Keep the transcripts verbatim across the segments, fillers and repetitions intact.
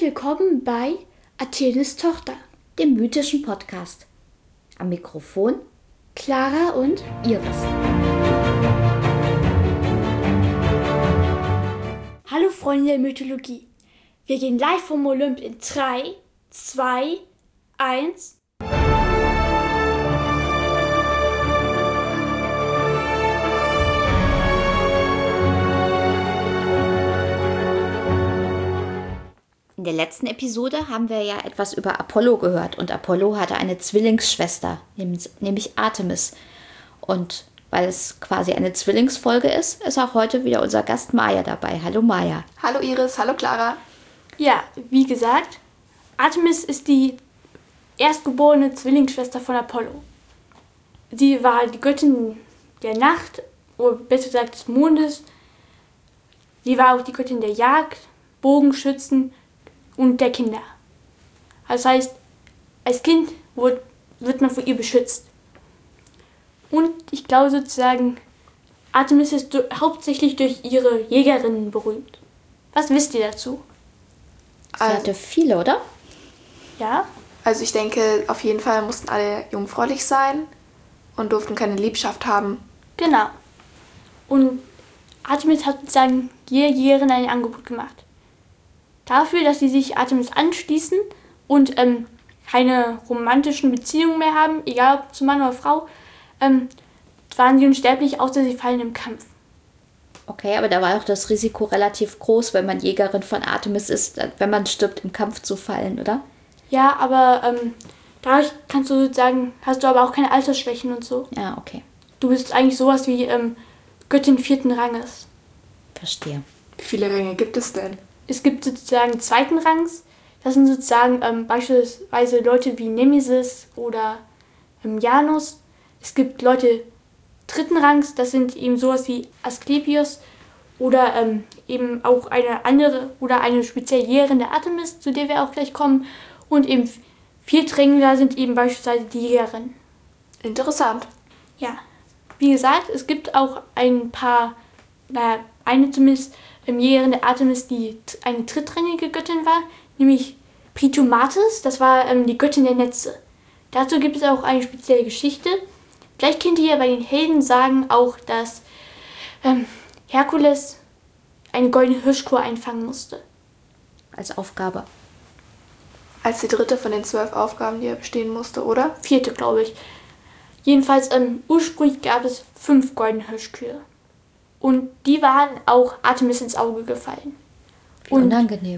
willkommen bei Athenes Tochter, dem mythischen Podcast. Am Mikrofon Clara und Iris. Hallo Freunde der Mythologie. Wir gehen live vom Olymp in drei, zwei, eins. In der letzten Episode haben wir ja etwas über Apollo gehört und Apollo hatte eine Zwillingsschwester, nämlich Artemis. Und weil es quasi eine Zwillingsfolge ist, ist auch heute wieder unser Gast Maja dabei. Hallo Maja. Hallo Iris, hallo Clara. Ja, wie gesagt, Artemis ist die erstgeborene Zwillingsschwester von Apollo. Sie war die Göttin der Nacht, oder besser gesagt des Mondes. Sie war auch die Göttin der Jagd, Bogenschützen und der Kinder. Das heißt, als Kind wird, wird man vor ihr beschützt. Und ich glaube sozusagen, Artemis ist do- hauptsächlich durch ihre Jägerinnen berühmt. Was wisst ihr dazu? Sie also, hatte viele, oder? Ja? Also ich denke, auf jeden Fall mussten alle jungfräulich sein und durften keine Liebschaft haben. Genau. Und Artemis hat sozusagen jeder Jägerin ein Angebot gemacht. Dafür, dass sie sich Artemis anschließen und ähm, keine romantischen Beziehungen mehr haben, egal ob zu Mann oder Frau, ähm, waren sie unsterblich, außer sie fallen im Kampf. Okay, aber da war auch das Risiko relativ groß, wenn man Jägerin von Artemis ist, wenn man stirbt, im Kampf zu fallen, oder? Ja, aber ähm, dadurch kannst du sozusagen, hast du aber auch keine Altersschwächen und so. Ja, okay. Du bist eigentlich sowas wie ähm, Göttin vierten Ranges. Verstehe. Wie viele Ränge gibt es denn? Es gibt sozusagen zweiten Rangs. Das sind sozusagen ähm, beispielsweise Leute wie Nemesis oder ähm, Janus. Es gibt Leute dritten Rangs, das sind eben sowas wie Asklepios oder ähm, eben auch eine andere oder eine spezielle Jägerin der Artemis, zu der wir auch gleich kommen. Und eben Vierträngler sind eben beispielsweise die Jägerinnen. Interessant. Ja, wie gesagt, es gibt auch ein paar, naja, eine zumindest, ähm, Jägerin der Artemis, die t- eine drittrangige Göttin war, nämlich Pritomatis, das war ähm, die Göttin der Netze. Dazu gibt es auch eine spezielle Geschichte. Vielleicht kennt ihr ja bei den Heldensagen auch, dass ähm, Herkules eine goldene Hirschkuh einfangen musste. Als Aufgabe. Als die dritte von den zwölf Aufgaben, die er bestehen musste, oder? Vierte, glaube ich. Jedenfalls, ähm, ursprünglich gab es fünf goldene Hirschkühe. Und die waren auch Artemis ins Auge gefallen. Wie unangenehm.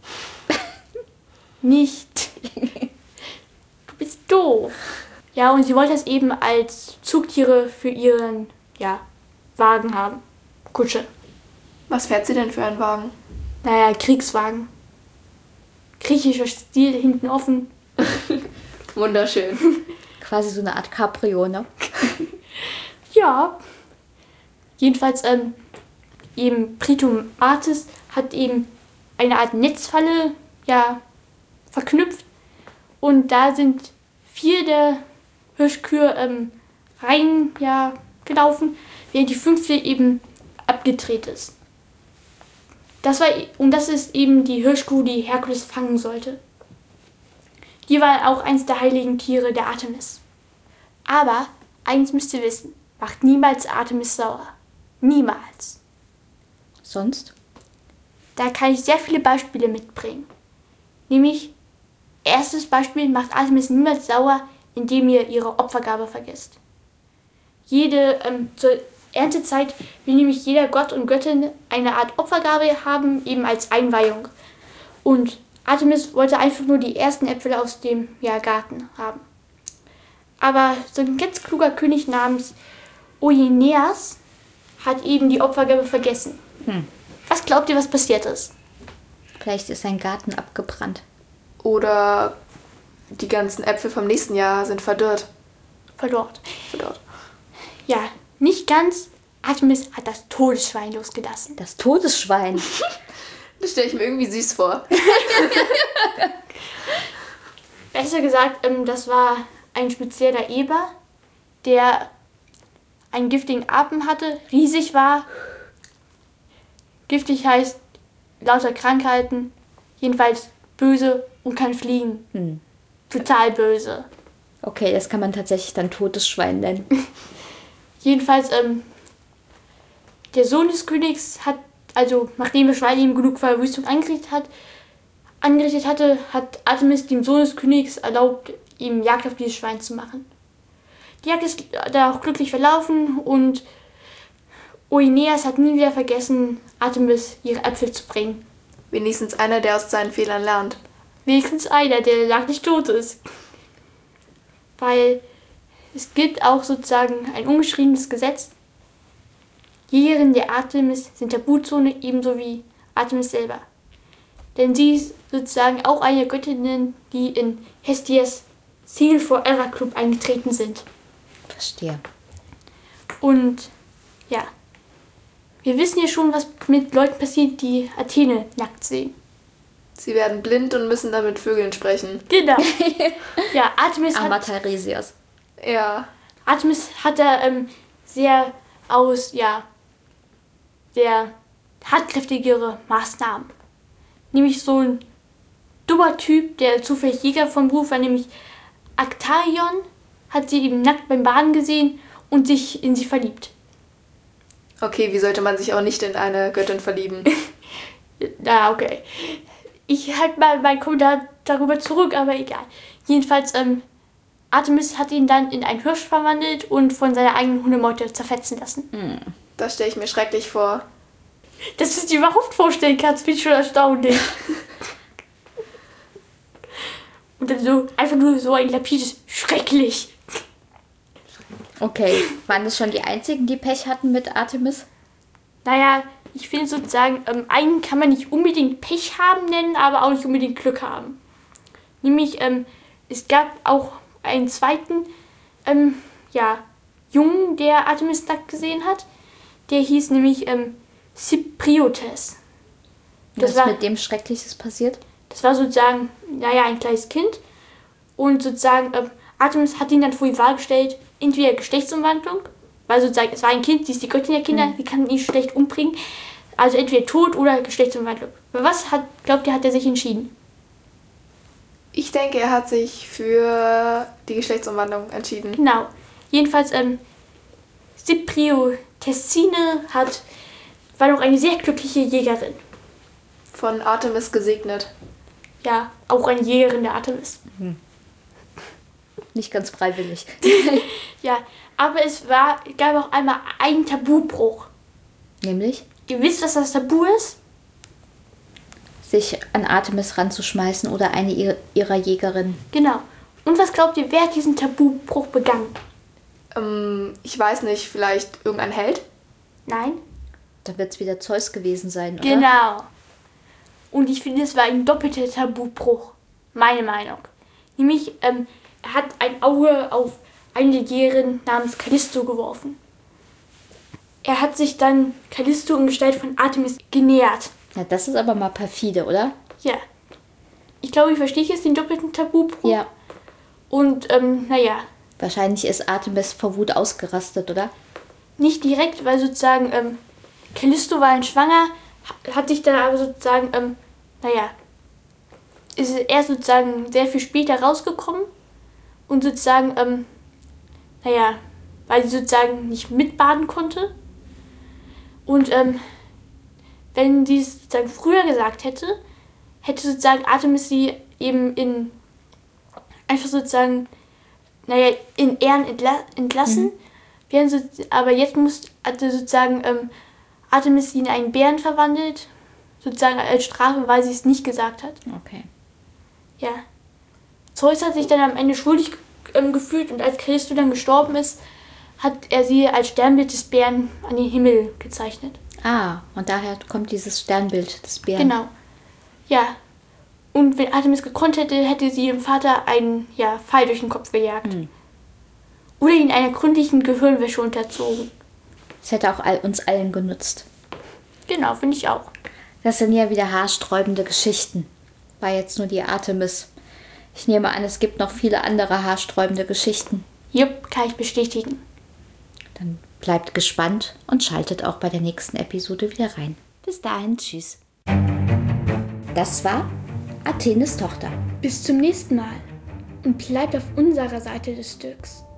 Nicht. Du bist doof. Ja, und sie wollte das eben als Zugtiere für ihren, ja, Wagen haben. Kutsche. Was fährt sie denn für einen Wagen? Naja, Kriegswagen. Griechischer Stil, hinten offen. Wunderschön. Quasi so eine Art Cabrio, ne? Ja. Jedenfalls, ähm, eben Pritomatis hat eben eine Art Netzfalle, ja, verknüpft. Und da sind vier der Hirschkühe ähm, rein, ja, gelaufen, während die fünfte eben abgedreht ist. Das war, und das ist eben die Hirschkuh, die Herkules fangen sollte. Die war auch eins der heiligen Tiere der Artemis. Aber eins müsst ihr wissen, macht niemals Artemis sauer. Niemals. Sonst? Da kann ich sehr viele Beispiele mitbringen. Nämlich, erstes Beispiel, macht Artemis niemals sauer, indem ihr ihre Opfergabe vergisst. Jede, ähm, zur Erntezeit will nämlich jeder Gott und Göttin eine Art Opfergabe haben, eben als Einweihung. Und Artemis wollte einfach nur die ersten Äpfel aus dem, ja, Garten haben. Aber so ein ganz kluger König namens Oineas hat eben die Opfergabe vergessen. Hm. Was glaubt ihr, was passiert ist? Vielleicht ist sein Garten abgebrannt. Oder die ganzen Äpfel vom nächsten Jahr sind verdorrt. Verdorrt. Verdorrt. Ja, nicht ganz. Artemis hat das Todesschwein losgelassen. Das Todesschwein. Das stelle ich mir irgendwie süß vor. Besser gesagt, ähm, das war ein spezieller Eber, der einen giftigen Atem hatte, riesig war. Giftig heißt lauter Krankheiten, jedenfalls böse und kann fliegen. Hm. Total böse. Okay, das kann man tatsächlich dann totes Schwein nennen. Jedenfalls, ähm, der Sohn des Königs hat, also nachdem das Schwein ihm genug Verwüstung angerichtet hat, angerichtet hatte, hat Artemis dem Sohn des Königs erlaubt, ihm Jagd auf dieses Schwein zu machen. Die Jagd ist da auch glücklich verlaufen und Oineas hat nie wieder vergessen, Artemis ihre Äpfel zu bringen. Wenigstens einer, der aus seinen Fehlern lernt. Wenigstens einer, der lang nicht tot ist. Weil es gibt auch sozusagen ein ungeschriebenes Gesetz. Jägerinnen der Artemis sind Tabuzone, ebenso wie Artemis selber. Denn sie ist sozusagen auch eine Göttin, die in Hestias Single Forever Club eingetreten sind. Verstehe. Und ja, wir wissen ja schon, was mit Leuten passiert, die Athene nackt sehen. Sie werden blind und müssen dann mit Vögeln sprechen. Genau. Ja, Artemis Armer hat, Teiresias. Ja. Artemis hat da ähm, sehr aus, ja, sehr hartkräftigere Maßnahmen. Nämlich so ein dummer Typ, der zufällig Jäger vom Beruf war, nämlich Aktaion, hat sie eben nackt beim Baden gesehen und sich in sie verliebt. Okay, wie sollte man sich auch nicht in eine Göttin verlieben? Na, okay. Ich halte mal meinen Kommentar darüber zurück, aber egal. Jedenfalls, ähm, Artemis hat ihn dann in einen Hirsch verwandelt und von seiner eigenen Hundemeute zerfetzen lassen. Hm. Das stelle ich mir schrecklich vor. Dass du es dir überhaupt vorstellen kannst, finde ich schon erstaunlich. Und dann so, einfach nur so ein lapides schrecklich. Okay, waren das schon die einzigen, die Pech hatten mit Artemis? Naja, ich finde sozusagen, ähm, einen kann man nicht unbedingt Pech haben nennen, aber auch nicht unbedingt Glück haben. Nämlich, ähm, es gab auch einen zweiten, ähm, ja, Jungen, der Artemis nackt gesehen hat. Der hieß nämlich, ähm, Cypriotes. Was ist war, mit dem Schreckliches passiert? das war sozusagen, naja, ein kleines Kind. Und sozusagen, ähm, Artemis hat ihn dann vor die Wahl gestellt, entweder Geschlechtsumwandlung, weil sozusagen, es war ein Kind, sie ist die Göttin der Kinder, Mhm. die kann ihn schlecht umbringen. Also entweder Tod oder Geschlechtsumwandlung. Für was hat, glaubt ihr, hat er sich entschieden? Ich denke, er hat sich für die Geschlechtsumwandlung entschieden. Genau. Jedenfalls, ähm, Cypriotessine hat, war doch eine sehr glückliche Jägerin. Von Artemis gesegnet. Ja, auch eine Jägerin der Artemis. Nicht ganz freiwillig. Ja, aber es war, gab auch einmal einen Tabubruch. Nämlich, Ihr wisst, was das Tabu ist? sich an Artemis ranzuschmeißen oder eine ihrer, ihrer Jägerinnen. Genau. Und was glaubt ihr, wer hat diesen Tabubruch begangen? Ähm, ich weiß nicht, vielleicht irgendein Held? Nein? Da wird es wieder Zeus gewesen sein, oder? Genau. Und ich finde, es war ein doppelter Tabubruch. Meine Meinung. Nämlich, ähm, er hat ein Auge auf eine Jägerin namens Callisto geworfen. Er hat sich dann Callisto in Gestalt von Artemis genähert. Ja, das ist aber mal perfide, oder? Ja. Ich glaube, ich verstehe jetzt den doppelten Tabubruch. Ja. Und, ähm, naja, Wahrscheinlich ist Artemis vor Wut ausgerastet, oder? nicht direkt, weil sozusagen, ähm, Callisto war ein Schwanger, ha- hat sich dann aber sozusagen, ähm, naja, ist er sozusagen sehr viel später rausgekommen und sozusagen, ähm, naja, weil sie sozusagen nicht mitbaden konnte. Und, ähm, wenn sie es sozusagen früher gesagt hätte, hätte sozusagen Artemis sie eben in, einfach sozusagen, naja, in Ehren entla entlassen. Mhm. Während so, aber jetzt muss, hatte sozusagen ähm, Artemis sie in einen Bären verwandelt, sozusagen als Strafe, weil sie es nicht gesagt hat. Okay. Ja. Zeus hat sich dann am Ende schuldig ähm, gefühlt und als Callisto dann gestorben ist, hat er sie als Sternbild des Bären an den Himmel gezeichnet. Ah, und daher kommt dieses Sternbild des Bären. Genau. Ja. Und wenn Artemis gekonnt hätte, hätte sie ihrem Vater einen ja, Pfeil durch den Kopf gejagt. Hm. Oder ihn einer gründlichen Gehirnwäsche unterzogen. Das hätte auch all, uns allen genutzt. Genau, finde ich auch. Das sind ja wieder haarsträubende Geschichten. War jetzt nur die Artemis. Ich nehme an, es gibt noch viele andere haarsträubende Geschichten. Jupp, kann ich bestätigen. Dann bleibt gespannt und schaltet auch bei der nächsten Episode wieder rein. Bis dahin, tschüss. Das war Athenes Tochter. Bis zum nächsten Mal und bleibt auf unserer Seite des Stücks.